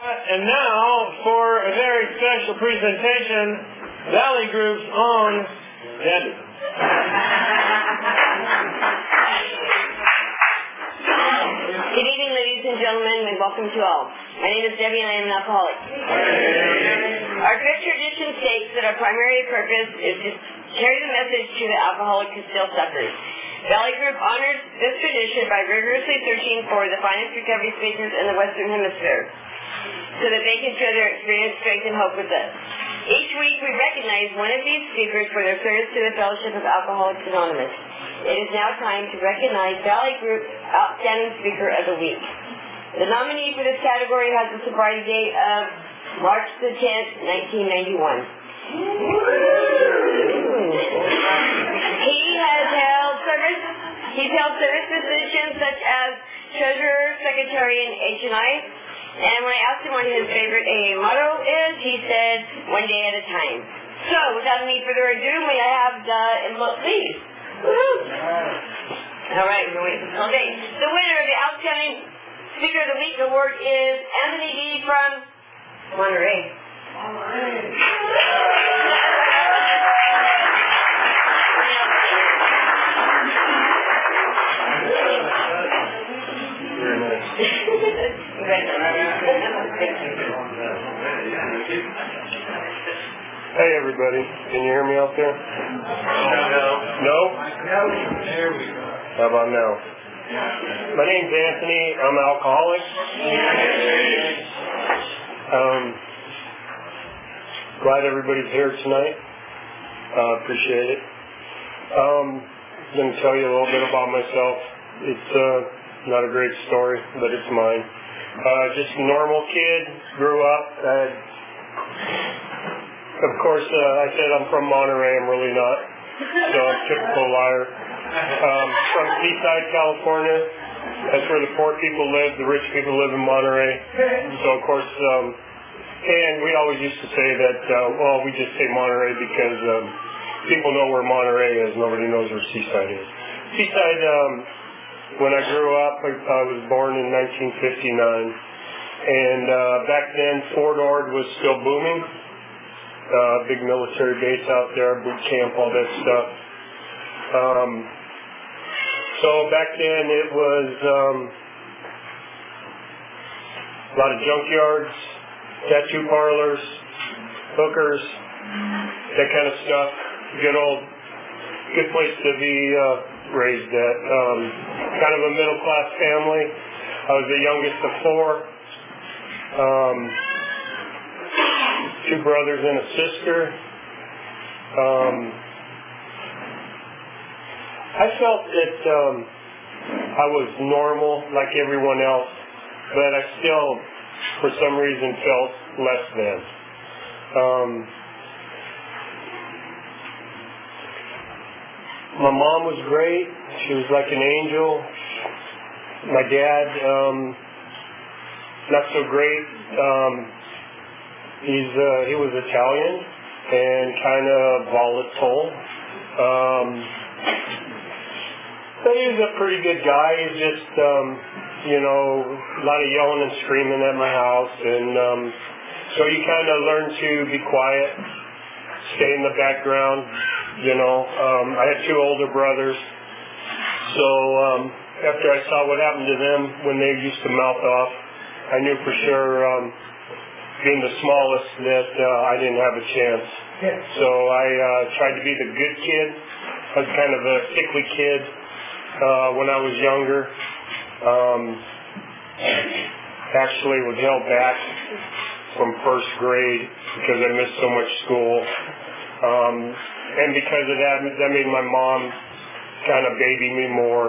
And now, for a very special presentation, Valley Group's own Debbie. Good evening, ladies and gentlemen, and welcome to all. My name is Debbie, and I am an alcoholic. Our good tradition states that our primary purpose is to carry the message to the alcoholic who still suffers. Valley Group honors this tradition by rigorously searching for the finest recovery speakers in the Western Hemisphere, so that they can share their experience, strength, and hope with us. Each week we recognize one of these speakers for their service to the Fellowship of Alcoholics Anonymous. It is now time to recognize Valley Group's Outstanding Speaker of the Week. The nominee for this category has the sobriety date of March the 10th, 1991. He's held service positions such as treasurer, secretary, and H&I. And when I asked him what his favorite AA motto is, he said, one day at a time. So, without any further ado, may I have the envelope, please? All right, we're waiting for the date. The winner of the Outstanding Speaker of the Week award is Anthony D. from Monterey. Hey everybody, can you hear me out there? No? There we go. How about now? My name's Anthony, I'm an alcoholic. Glad everybody's here tonight. Appreciate it. I'm going to tell you a little bit about myself. It's not a great story, but it's mine. Just a normal kid, grew up. Of course, I said I'm from Monterey. I'm really not. So I'm a typical liar. From Seaside, California. That's where the poor people live. The rich people live in Monterey. So, of course, and we always used to say that, we just say Monterey because people know where Monterey is. Nobody knows where Seaside is. Seaside, when I grew up, I was born in 1959. And back then, Fort Ord was still booming. Big military base out there, boot camp, all that stuff. So back then it was a lot of junkyards, tattoo parlors, hookers, that kind of stuff. Good place to be raised at. Kind of a middle class family. I was the youngest of four. Two brothers and a sister. I felt that I was normal like everyone else, but I still, for some reason, felt less than. My mom was great. She was like an angel. My dad, not so great. He was Italian and kind of volatile. But he was a pretty good guy. He's just, a lot of yelling and screaming at my house. And so you kind of learn to be quiet, stay in the background. I had two older brothers. So after I saw what happened to them when they used to mouth off, I knew for sure, being the smallest, that I didn't have a chance. So I tried to be the good kid. I was kind of a sickly kid when I was younger. Actually was held back from first grade because I missed so much school. And because of that made my mom kind of baby me more,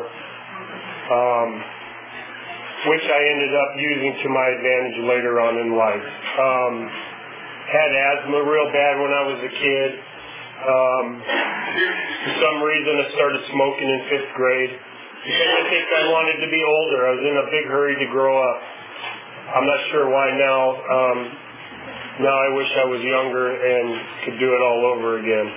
which I ended up using to my advantage later on in life. Had asthma real bad when I was a kid. For some reason I started smoking in 5th grade because I think I wanted to be older. I was in a big hurry to grow up. I'm not sure why now. Now I wish I was younger and could do it all over again.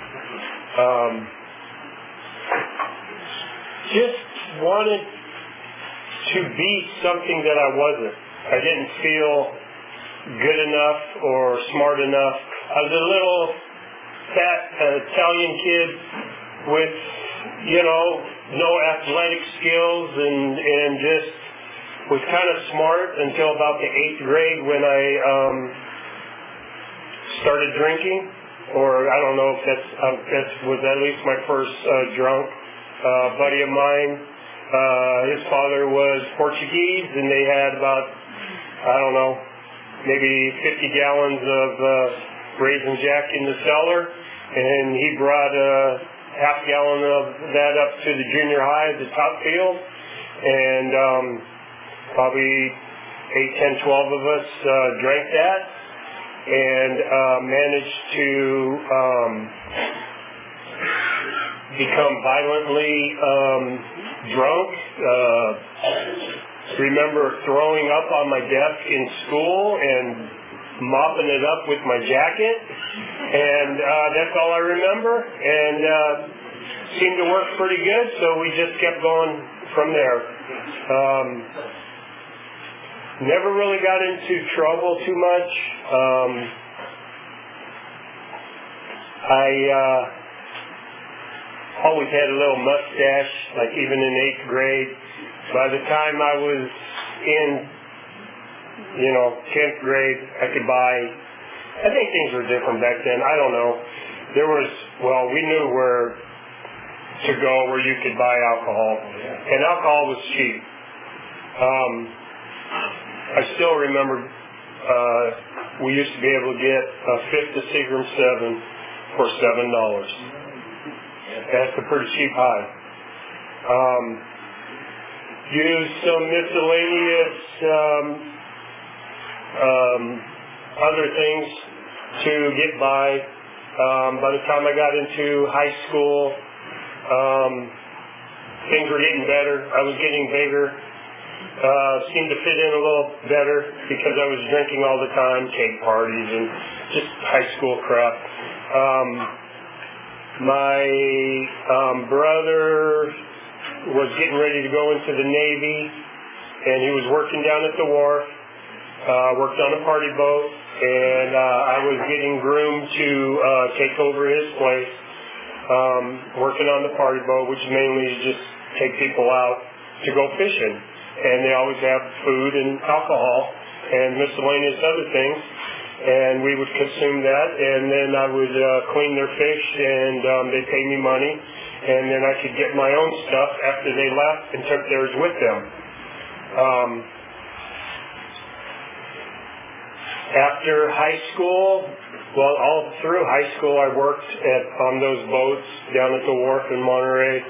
Just wanted to be something that I wasn't. I didn't feel good enough or smart enough. I was a little fat Italian kid with, no athletic skills and just was kind of smart until about the 8th grade when I started drinking, or I don't know if that was at least my first drunk. A buddy of mine, his father was Portuguese, and they had about, I don't know, maybe 50 gallons of Raisin Jack in the cellar, and he brought a half gallon of that up to the junior high at the top field, and probably 8, 10, 12 of us drank that, and managed to become violently drunk. Remember throwing up on my desk in school and mopping it up with my jacket, and that's all I remember, and seemed to work pretty good, so we just kept going from there. Never really got into trouble too much. I always had a little mustache, like even in 8th grade. By the time I was in, 10th grade, I could buy, I think things were different back then, I don't know. We knew where to go where you could buy alcohol, and alcohol was cheap. I still remember we used to be able to get a fifth of Seagram 7 for $7. That's a pretty cheap high. Used some miscellaneous other things to get by. By the time I got into high school, things were getting better. I was getting bigger. Seemed to fit in a little better because I was drinking all the time, cake parties and just high school crap. My brother was getting ready to go into the Navy, and he was working down at the wharf, worked on a party boat, and I was getting groomed to take over his place, working on the party boat, which mainly is just take people out to go fishing. And they always have food and alcohol and miscellaneous other things, and we would consume that, and then I would clean their fish, and they'd pay me money, and then I could get my own stuff after they left and took theirs with them. After high school, all through high school I worked on those boats down at the wharf in Monterey.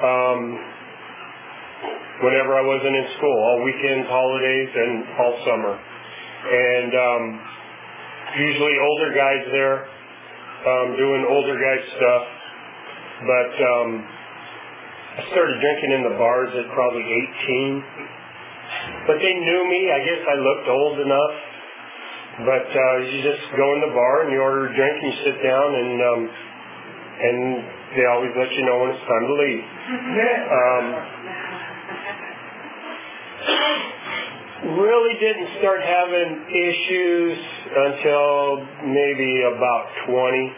Whenever I wasn't in school, all weekends, holidays, and all summer. And usually older guys there, doing older guy stuff. But I started drinking in the bars at probably 18. But they knew me. I guess I looked old enough. But you just go in the bar and you order a drink and you sit down, and they always let you know when it's time to leave. Really didn't start having issues until maybe about 20.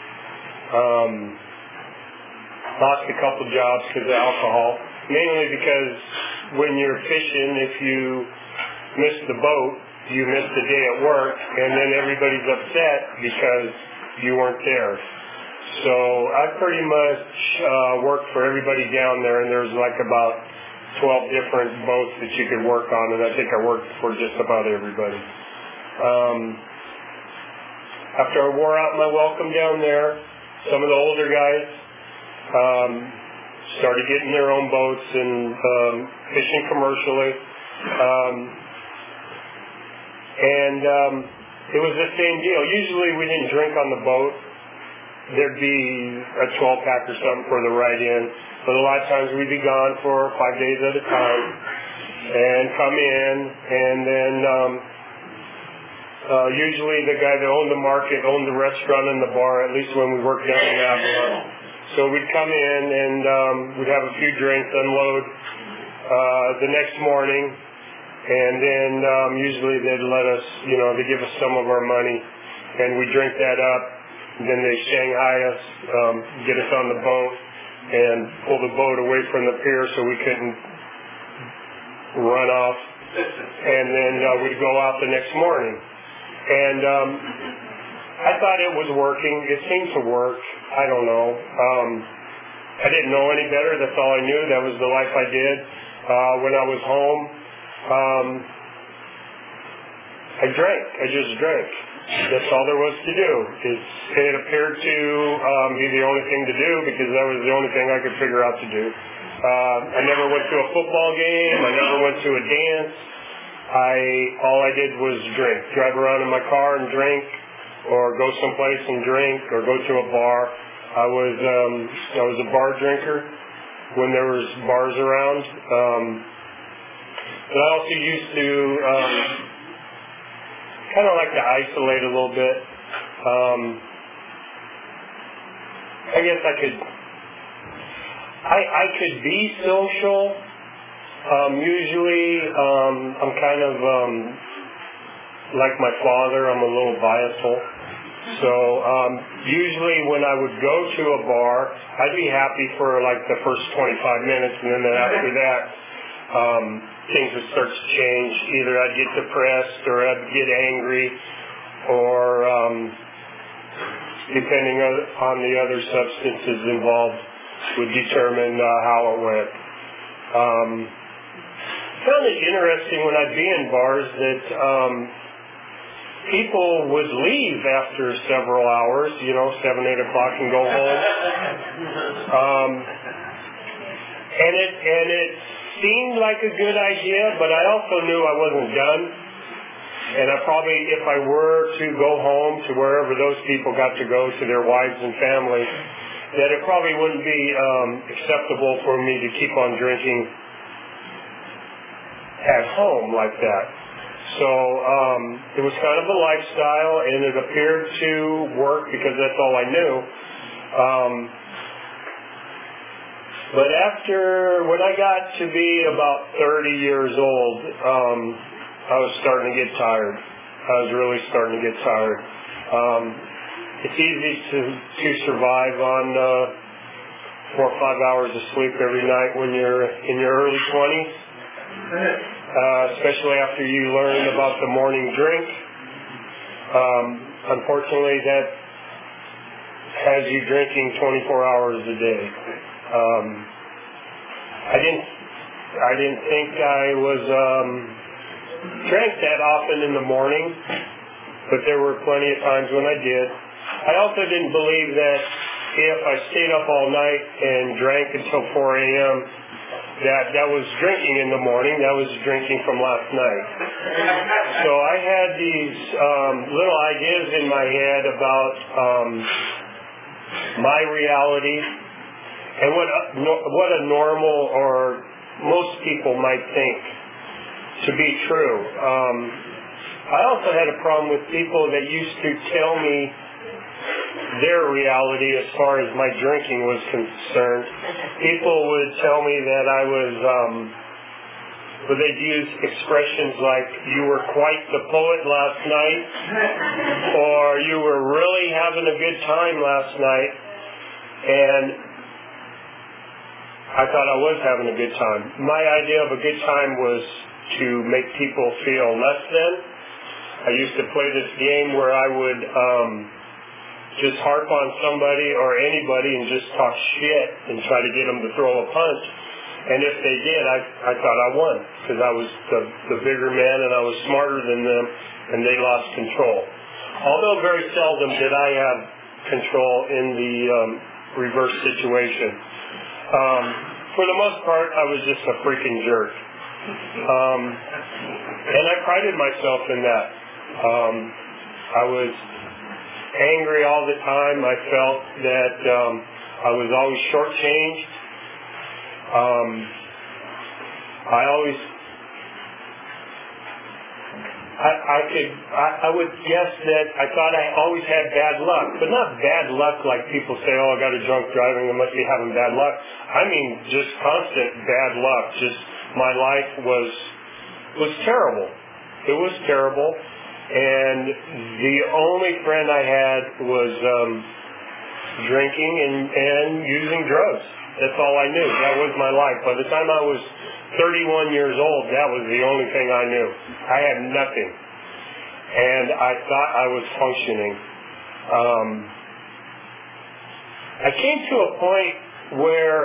Lost a couple jobs because of alcohol, mainly because when you're fishing, if you miss the boat, you miss the day at work, and then everybody's upset because you weren't there. So I pretty much worked for everybody down there, and there was like about 12 different boats that you could work on, and I think I worked for just about everybody. After I wore out my welcome down there, some of the older guys started getting their own boats and fishing commercially. It was the same deal. Usually we didn't drink on the boat. There'd be a 12-pack or something for the ride-in. But a lot of times we'd be gone for 5 days at a time and come in, and then usually the guy that owned the market owned the restaurant and the bar, at least when we worked down in Avalon. So we'd come in and we'd have a few drinks, unload the next morning, And then usually they'd let us, they give us some of our money, and we drink that up. Then they Shanghai us, get us on the boat, and pull the boat away from the pier so we couldn't run off. And then we'd go out the next morning. And I thought it was working. It seemed to work. I don't know. I didn't know any better. That's all I knew. That was the life I did. When I was home, I drank. I just drank. That's all there was to do. It appeared to be the only thing to do because that was the only thing I could figure out to do. I never went to a football game. I never went to a dance. All I did was drink. Drive around in my car and drink, or go someplace and drink, or go to a bar. I was a bar drinker when there was bars around. But I also used to kind of like to isolate a little bit. I guess I could be social. Usually, I'm kind of like my father. I'm a little biased. So usually when I would go to a bar, I'd be happy for like the first 25 minutes, and then after that, things would start to change. Either I'd get depressed, or I'd get angry, or depending on the other substances involved, would determine how it went. I found it interesting when I'd be in bars that people would leave after several hours, 7, 8 o'clock, and go home. And it seemed like a good idea, but I also knew I wasn't done. And I probably, if I were to go home to wherever those people got to go, to their wives and families, that it probably wouldn't be acceptable for me to keep on drinking at home like that. So it was kind of a lifestyle, and it appeared to work because that's all I knew. But when I got to be about 30 years old, I was starting to get tired. I was really starting to get tired. It's easy to survive on 4 or 5 hours of sleep every night when you're in your early 20s, especially after you learn about the morning drink. Unfortunately, that has you drinking 24 hours a day. I didn't think I was drank that often in the morning, but there were plenty of times when I did. I also didn't believe that if I stayed up all night and drank until 4 a.m., that was drinking in the morning. That was drinking from last night. So I had these little ideas in my head about my reality and what a normal or most people might think to be true. I also had a problem with people that used to tell me their reality as far as my drinking was concerned. People would tell me that I was, they'd use expressions like, you were quite the poet last night, or you were really having a good time last night. And I thought I was having a good time. My idea of a good time was to make people feel less than. I used to play this game where I would just harp on somebody or anybody and just talk shit and try to get them to throw a punch. And if they did, I thought I won because I was the bigger man and I was smarter than them, and they lost control. Although very seldom did I have control in the reverse situation. For the most part, I was just a freaking jerk. And I prided myself in that. I was angry all the time. I felt that I was always shortchanged. I would guess that I thought I always had bad luck, but not bad luck like people say, oh, I got a drunk driving, I must be having bad luck. I mean just constant bad luck. Just my life was was terrible. It was terrible. And the only friend I had was drinking and using drugs. That's all I knew. That was my life. By the time I was 31 years old, that was the only thing I knew. I had nothing. And I thought I was functioning. I came to a point where,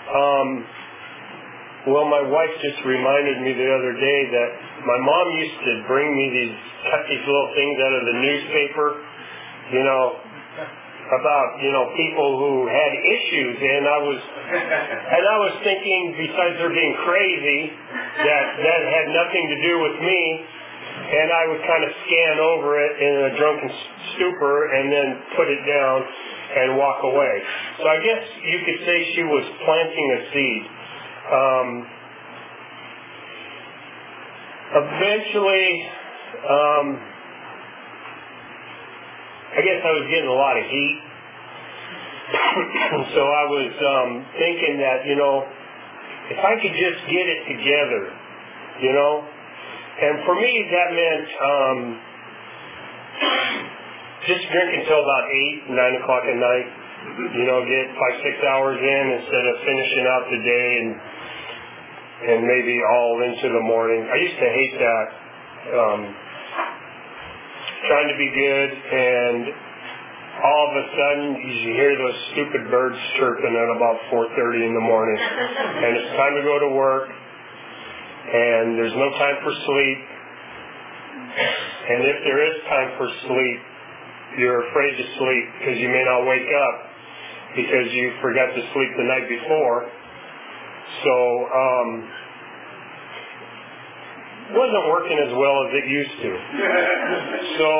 my wife just reminded me the other day that my mom used to bring me cut these little things out of the newspaper, about, people who had issues, and I was thinking, besides her being crazy, that had nothing to do with me, and I would kind of scan over it in a drunken stupor and then put it down and walk away. So I guess you could say she was planting a seed. Eventually, I guess I was getting a lot of heat. So I was thinking that, if I could just get it together, and for me that meant just drink until about 8, 9 o'clock at night, get 5-6 hours in instead of finishing out the day and maybe all into the morning. I used to hate that, trying to be good, and all of a sudden you hear those stupid birds chirping at about 4:30 in the morning, and it's time to go to work, and there's no time for sleep, and if there is time for sleep, you're afraid to sleep because you may not wake up because you forgot to sleep the night before. So it wasn't working as well as it used to. So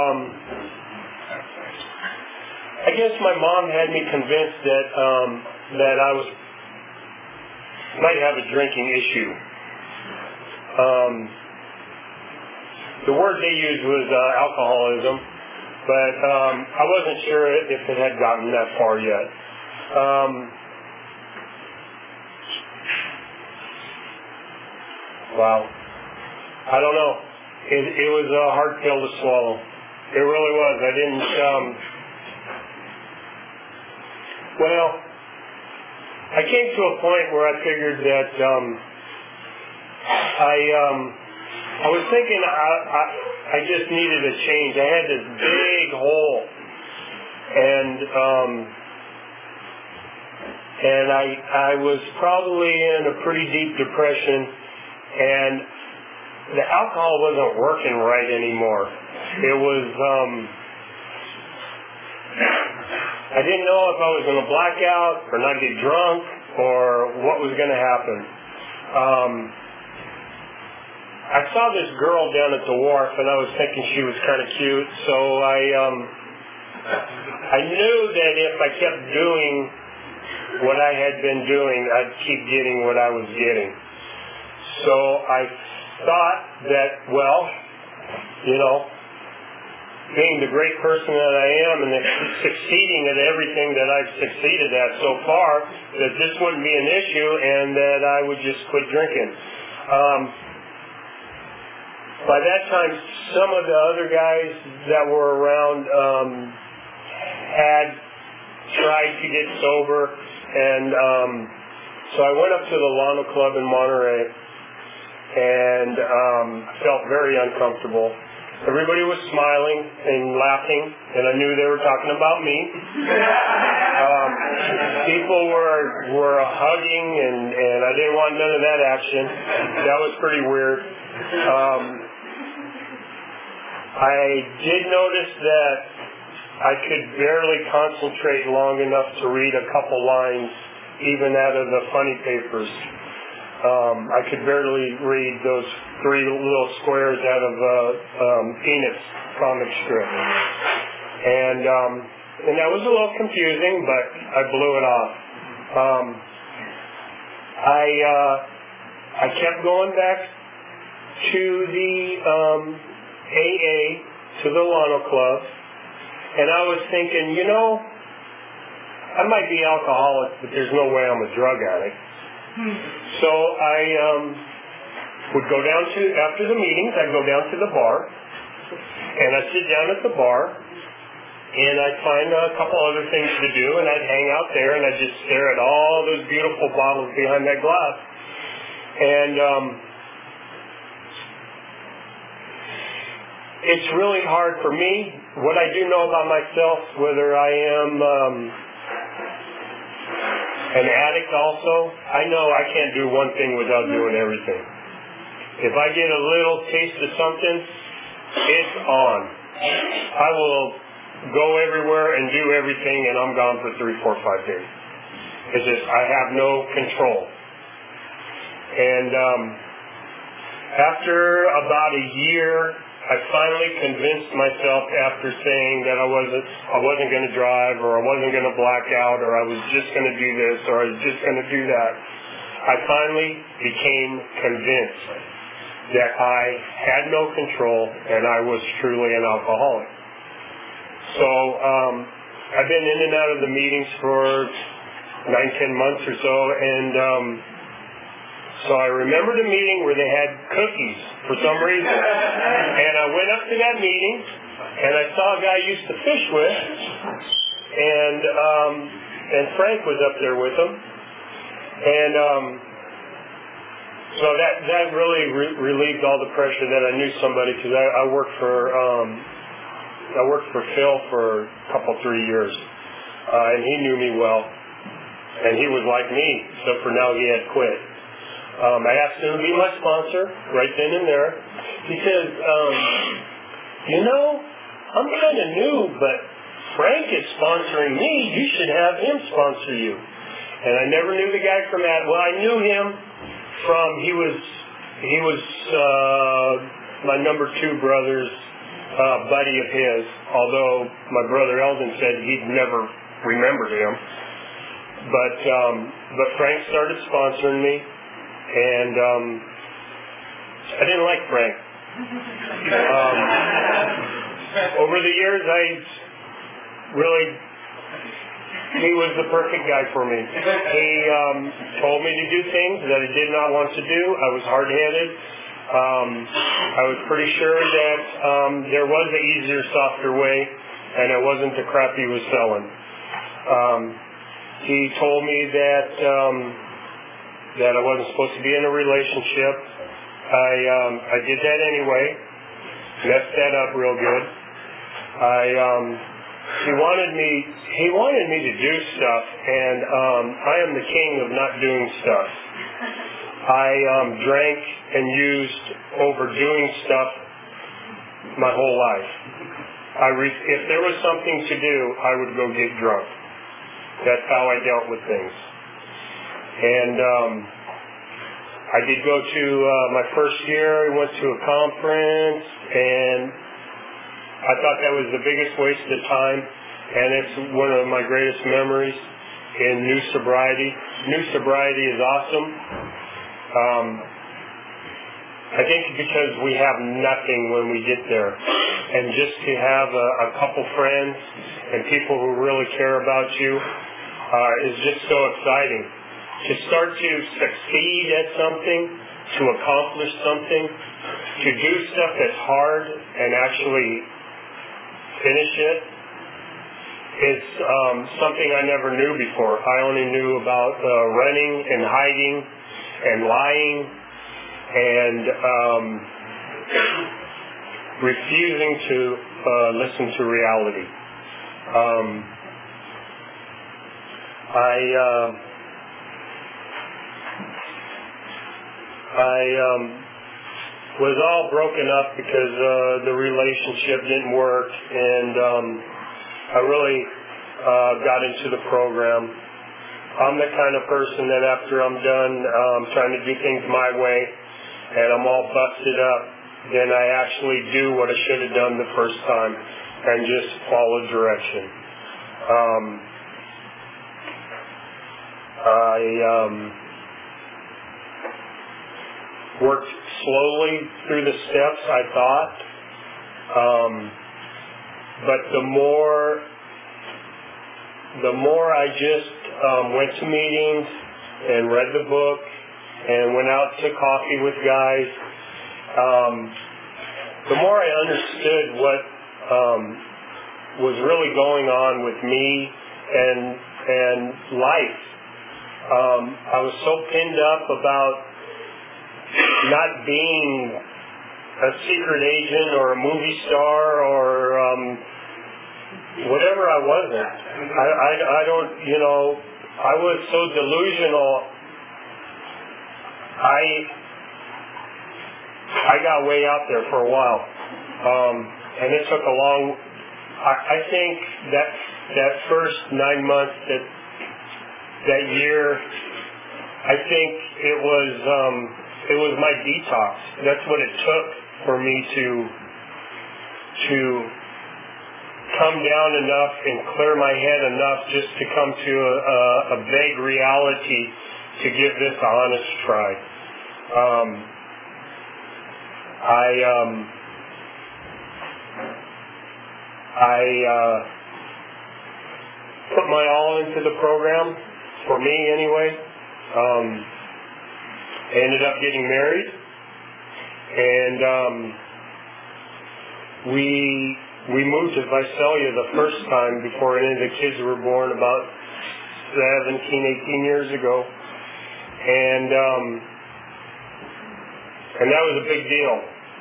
I guess my mom had me convinced that I might have a drinking issue. The word they used was alcoholism, but I wasn't sure if it had gotten that far yet. Wow. I don't know. It was a hard pill to swallow. It really was. I didn't... I came to a point where I figured that I was thinking I just needed a change. I had this big hole, and I was probably in a pretty deep depression, and the alcohol wasn't working right anymore. It was I didn't know if I was going to black out or not get drunk or what was going to happen. I saw this girl down at the wharf, and I was thinking she was kind of cute, so I knew that if I kept doing what I had been doing, I'd keep getting what I was getting. So I thought that, being the great person that I am and succeeding at everything that I've succeeded at so far, that this wouldn't be an issue and that I would just quit drinking. By that time, some of the other guys that were around had tried to get sober, and so I went up to the Llano Club in Monterey, and felt very uncomfortable. Everybody was smiling and laughing, and I knew they were talking about me. People were hugging, and I didn't want none of that action. That was pretty weird. I did notice that I could barely concentrate long enough to read a couple lines, even out of the funny papers. I could barely read those 3 little squares out of Peanuts comic strip. And that was a little confusing, but I blew it off. I kept going back to the AA, to the Llano Club, and I was thinking, I might be alcoholic, but there's no way I'm a drug addict. So I would go down to, after the meetings, I'd go down to the bar, and I'd sit down at the bar, and I'd find a couple other things to do, and I'd hang out there, and I'd just stare at all those beautiful bottles behind that glass. And it's really hard for me. What I do know about myself, whether I am an addict also, I know I can't do one thing without doing everything. If I get a little taste of something, it's on. I will go everywhere and do everything, and I'm gone for 3, 4, 5 days. It's just I have no control. And after about a year, I finally convinced myself, after saying that I wasn't going to drive, or I wasn't going to black out, or I was just going to do this, or I was just going to do that. I finally became convinced that I had no control and I was truly an alcoholic. So I've been in and out of the meetings for 9-10 months or so, and so I remembered a meeting where they had cookies for some reason. And I went up to that meeting, and I saw a guy I used to fish with, and Frank was up there with him. And so that really relieved all the pressure that I knew somebody, because I worked for Phil for a couple, 3 years, and he knew me well, and he was like me, except for now he had quit. I asked him to be my sponsor right then and there. He says, I'm kind of new, but Frank is sponsoring me. You should have him sponsor you. And I never knew the guy from that. Well, I knew him from, he was my number 2 brother's buddy of his, although my brother Eldon said he'd never remembered him. But Frank started sponsoring me. And I didn't like Frank. Over the years, he was the perfect guy for me. He told me to do things that I did not want to do. I was hard-headed. I was pretty sure that there was an easier, softer way, and it wasn't the crap he was selling. He told me that I wasn't supposed to be in a relationship. I did that anyway. Messed that up real good. He wanted me to do stuff, and I am the king of not doing stuff. I drank and used overdoing stuff my whole life. If there was something to do, I would go get drunk. That's how I dealt with things. And I did go to my first year. I went to a conference, and I thought that was the biggest waste of time, and it's one of my greatest memories in New Sobriety. New Sobriety is awesome. I think because we have nothing when we get there, and just to have a couple friends and people who really care about you is just so exciting. To start to succeed at something, to accomplish something, to do stuff that's hard and actually finish it, is something I never knew before. I only knew about running and hiding and lying and refusing to listen to reality. I was all broken up because the relationship didn't work, and I really got into the program. I'm the kind of person that after I'm done trying to do things my way and I'm all busted up, then I actually do what I should have done the first time and just follow direction. I worked slowly through the steps, I thought, but the more I just went to meetings and read the book and went out to coffee with guys. The more I understood what was really going on with me and life, I was so pinned up about not being a secret agent or a movie star or whatever I wasn't. I don't, I was so delusional. I got way out there for a while. And it took a long, I think that first 9 months, that year, I think it was my detox. That's what it took for me to come down enough and clear my head enough just to come to a vague reality to give this a honest try. I put my all into the program, for me anyway. I ended up getting married, and we moved to Visalia the first time before any of the kids were born, about 17, 18 years ago, and that was a big deal.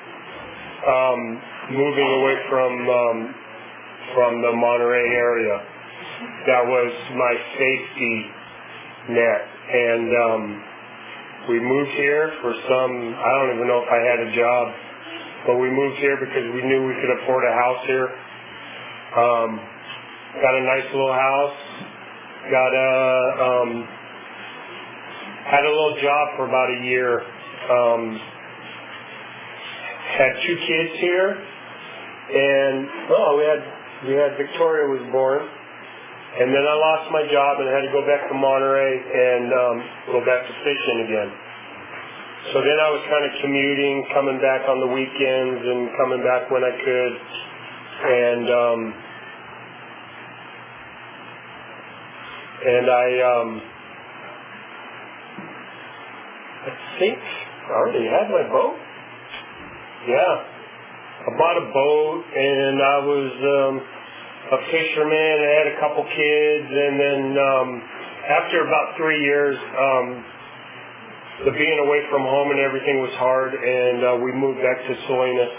Moving away from the Monterey area, that was my safety net, and we moved here for I don't even know if I had a job, but we moved here because we knew we could afford a house here. Got a nice little house, had a little job for about a year, had 2 kids here, and we had Victoria was born, and then I lost my job and I had to go back to Monterey and go back to fishing again. So then I was kind of commuting, coming back on the weekends and coming back when I could, and I think I already had my boat. Yeah, I bought a boat, and I was a fisherman. I had a couple kids, and then after about 3 years, the being away from home and everything was hard, and we moved back to Salinas.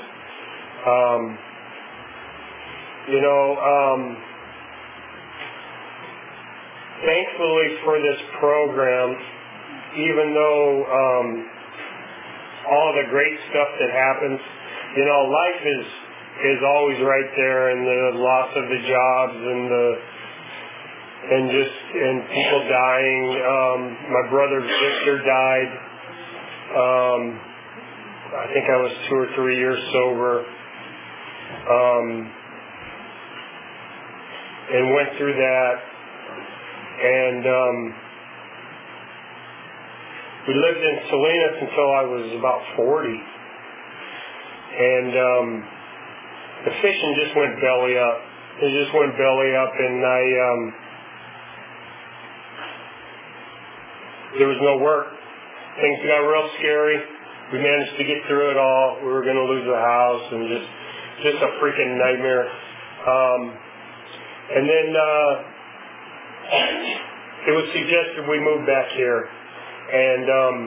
Thankfully for this program, even though all the great stuff that happens, life is always right there, and the loss of the jobs and people dying. My brother Victor died. I think I was 2 or 3 years sober, and went through that, and we lived in Salinas until I was about 40, and the fishing just went belly up. It just went belly up, and there was no work. Things got real scary. We managed to get through it all. We were going to lose the house, and just a freaking nightmare. And then it was suggested we move back here, and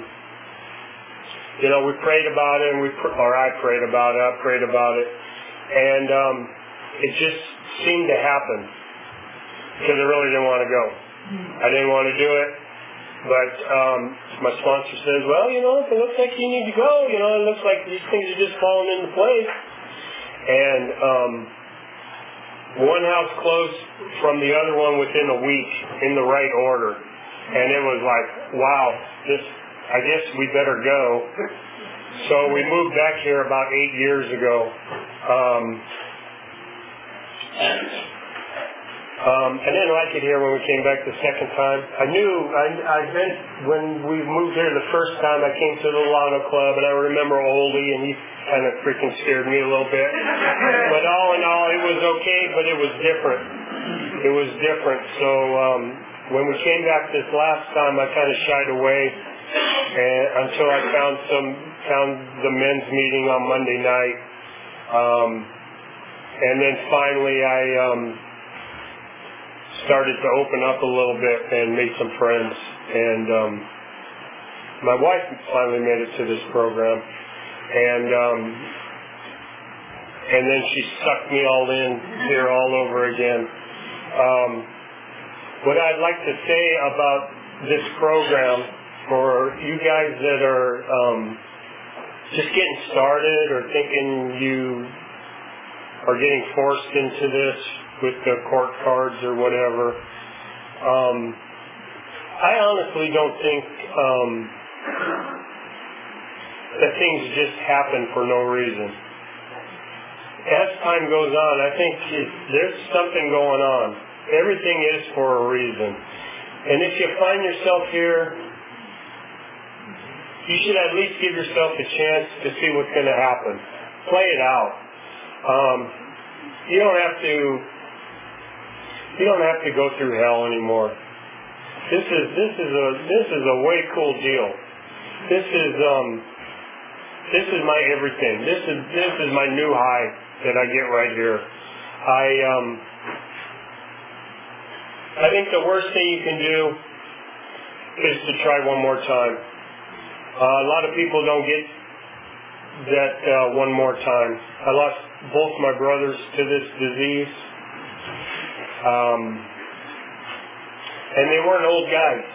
we prayed about it, and I prayed about it, and it just seemed to happen because I really didn't want to go. I didn't want to do it. But my sponsor says, well, if it looks like you need to go, it looks like these things are just falling into place. And one house closed from the other one within a week in the right order. And it was like, wow, I guess we better go. So we moved back here about 8 years ago. I didn't like it here when we came back the second time. When we moved here the first time, I came to the Lano Club, and I remember Oldie, and he kind of freaking scared me a little bit. But all in all, it was okay, but it was different. It was different. So when we came back this last time, I kind of shied away and until I found the men's meeting on Monday night, and then finally I started to open up a little bit and made some friends, and my wife finally made it to this program, and then she sucked me all in here all over again. What I'd like to say about this program for you guys that are just getting started or thinking you are getting forced into this with the court cards or whatever, I honestly don't think that things just happen for no reason. As time goes on, I think there's something going on. Everything is for a reason. And if you find yourself here, you should at least give yourself a chance to see what's going to happen. Play it out. You don't have to go through hell anymore. This is a way cool deal. This is my everything. This is my new high that I get right here. I think the worst thing you can do is to try one more time. A lot of people don't get that one more time. I lost both my brothers to this disease, and they weren't old guys.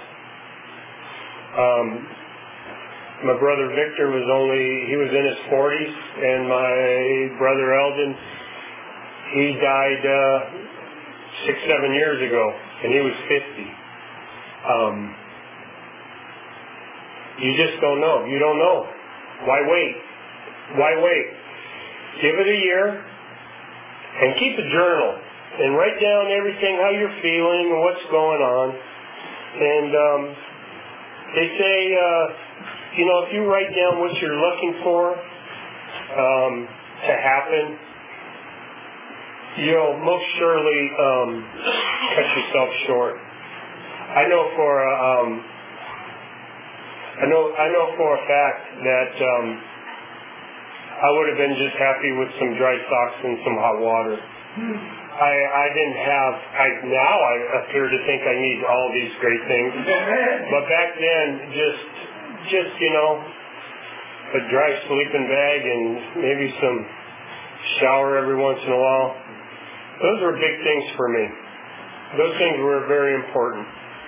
My brother Victor was in his 40s, and my brother Eldon, he died 6-7 years ago, and he was 50. You just don't know. You don't know. Why wait? Why wait? Give it a year and keep a journal and write down everything, how you're feeling and what's going on. And they say, if you write down what you're looking for to happen, you'll most surely cut yourself short. I know for a fact that I would have been just happy with some dry socks and some hot water. Now I appear to think I need all these great things, but back then, just a dry sleeping bag and maybe some shower every once in a while. Those were big things for me. Those things were very important.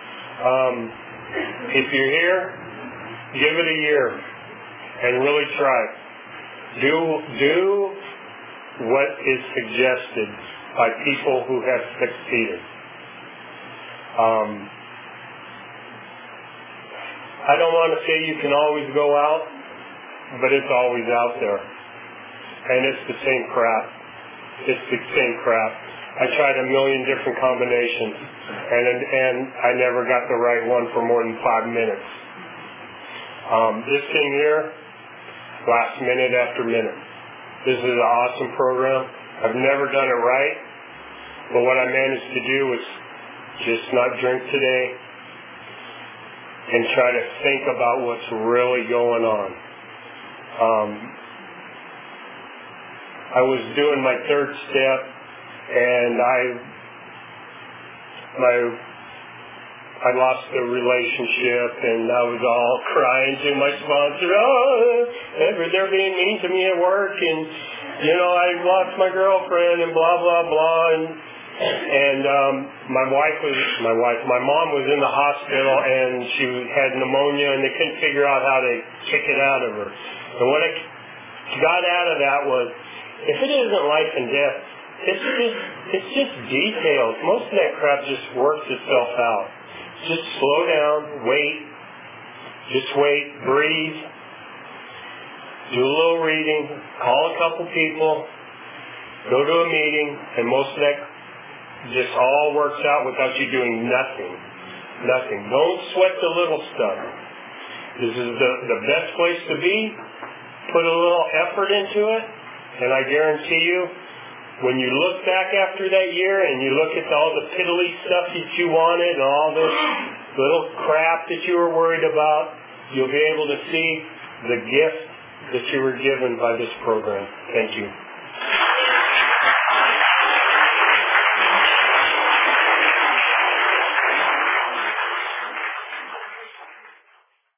If you're here, give it a year and really try. Do what is suggested by people who have succeeded. I don't want to say you can always go out, but it's always out there. And it's the same crap. It's the same crap. I tried a million different combinations, and I never got the right one for more than 5 minutes. This thing here lasts minute after minute. This is an awesome program. I've never done it right, but what I managed to do was just not drink today and try to think about what's really going on. I was doing my third step, and I lost the relationship, and I was all crying to my sponsor. They're being mean to me at work, and I lost my girlfriend, and blah blah blah, and my mom was in the hospital, and she had pneumonia, and they couldn't figure out how to kick it out of her. And what I got out of that was, if it isn't life and death, it's just details. Most of that crap just works itself out. Just slow down, wait, breathe, do a little reading, call a couple people, go to a meeting, and most of that just all works out without you doing nothing. Don't sweat the little stuff. This is the best place to be. Put a little effort into it, and I guarantee you, when you look back after that year and you look at all the piddly stuff that you wanted and all this little crap that you were worried about, you'll be able to see the gift that you were given by this program. Thank you.